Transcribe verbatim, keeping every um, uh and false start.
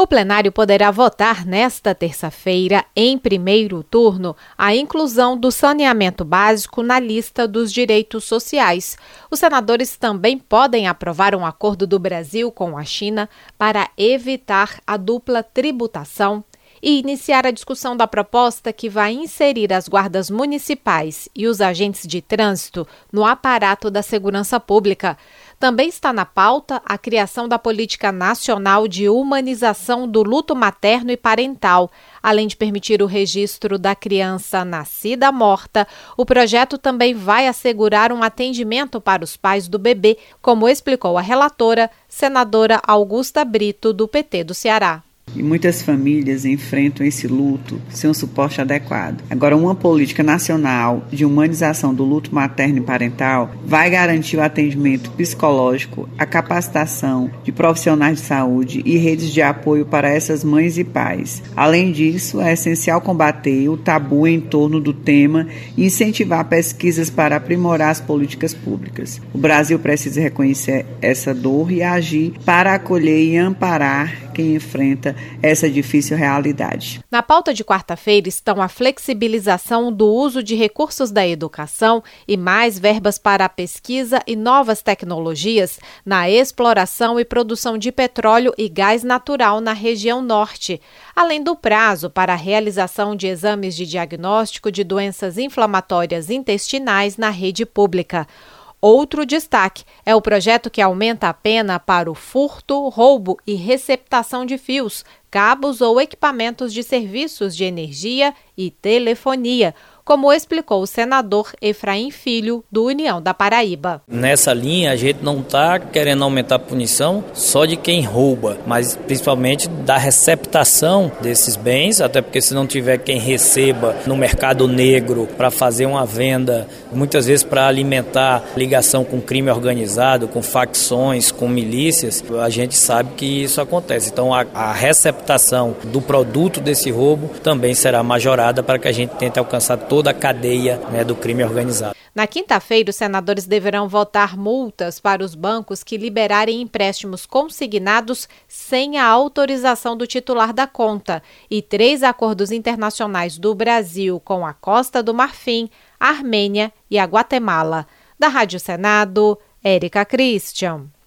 O plenário poderá votar nesta terça-feira, em primeiro turno, a inclusão do saneamento básico na lista dos direitos sociais. Os senadores também podem aprovar um acordo do Brasil com a China para evitar a dupla tributação e iniciar a discussão da proposta que vai inserir as guardas municipais e os agentes de trânsito no aparato da segurança pública. Também está na pauta a criação da Política Nacional de Humanização do Luto Materno e Parental. Além de permitir o registro da criança nascida morta, o projeto também vai assegurar um atendimento para os pais do bebê, como explicou a relatora, senadora Augusta Brito, do P T do Ceará. E muitas famílias enfrentam esse luto sem um suporte adequado. Agora, uma política nacional de humanização do luto materno e parental vai garantir o atendimento psicológico, a capacitação de profissionais de saúde e redes de apoio para essas mães e pais. Além disso, é essencial combater o tabu em torno do tema e incentivar pesquisas para aprimorar as políticas públicas. O Brasil precisa reconhecer essa dor e agir para acolher e amparar quem enfrenta essa difícil realidade. Na pauta de quarta-feira estão a flexibilização do uso de recursos da educação e mais verbas para a pesquisa e novas tecnologias na exploração e produção de petróleo e gás natural na região norte, além do prazo para a realização de exames de diagnóstico de doenças inflamatórias intestinais na rede pública. Outro destaque é o projeto que aumenta a pena para o furto, roubo e receptação de fios, cabos ou equipamentos de serviços de energia e telefonia, como explicou o senador Efraim Filho, do União da Paraíba. Nessa linha, a gente não está querendo aumentar a punição só de quem rouba, mas principalmente da receptação desses bens, até porque se não tiver quem receba no mercado negro para fazer uma venda, muitas vezes para alimentar ligação com crime organizado, com facções, com milícias, a gente sabe que isso acontece. Então a, a receptação do produto desse roubo também será majorada para que a gente tente alcançar todo toda a cadeia, né, do crime organizado. Na quinta-feira, os senadores deverão votar multas para os bancos que liberarem empréstimos consignados sem a autorização do titular da conta e três acordos internacionais do Brasil com a Costa do Marfim, a Armênia e a Guatemala. Da Rádio Senado, Érica Christian.